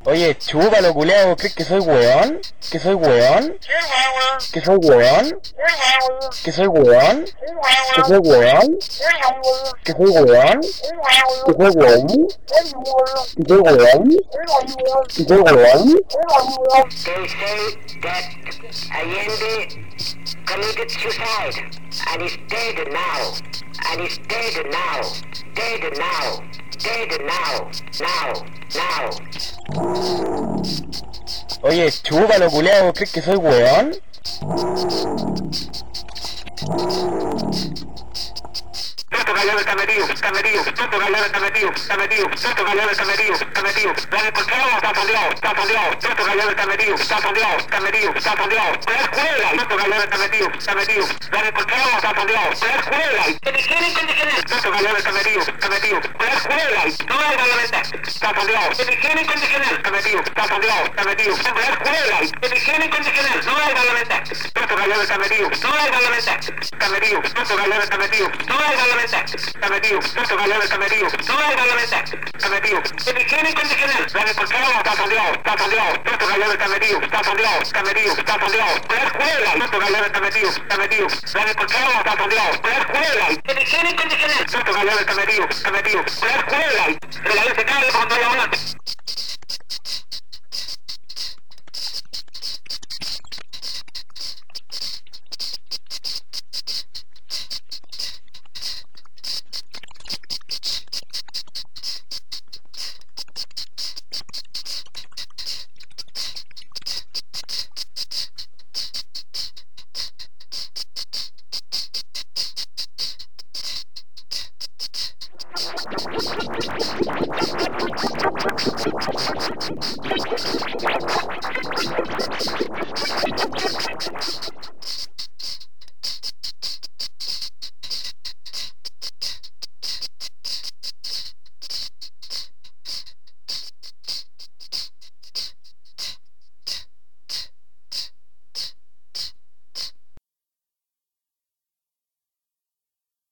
Oye, chúpalo, culiao, ¿crees que soy weón? ¿Que soy weón? ¿Que soy weón? ¿Que soy weón? ¿Que soy weón? ¿Que soy weón? ¿Que soy weón? ¿Que soy weón? ¿Que soy weón? They say that Allende committed suicide, and he's dead now, and he's dead now, dead now, dead now, now. Oye, chúpalo, culiao, ¿crees que soy weón? Toto Gallardo está metido, Toto Gallardo está metido, Toto Gallardo está metido, dale por qué está fondeado, Toto Gallardo está metido, está fondeado, la escuela, Toto Gallardo está metido, dale por qué está fondeado, la escuela, higiene incondicional, Toto Gallardo está metido, la escuela, no hay parlamentar, está fondeado, higiene incondicional, está metido, la escuela, higiene incondicional, no hay parlamentar, Toto Gallardo está metido, no hay parlamentar, Toto Gallardo está metido, no hay parlamentar. Está metido, Toto Gallardo está metido, no hay parlamentar, está metido, higiene incondicional, dale por qué está fondeado, Toto Gallardo está metido, la escuela, Toto Gallardo está metido, dale por qué está fondeado, la escuela, higiene incondicional, Toto Gallardo está metido, la escuela, la se cae cuando hay volante.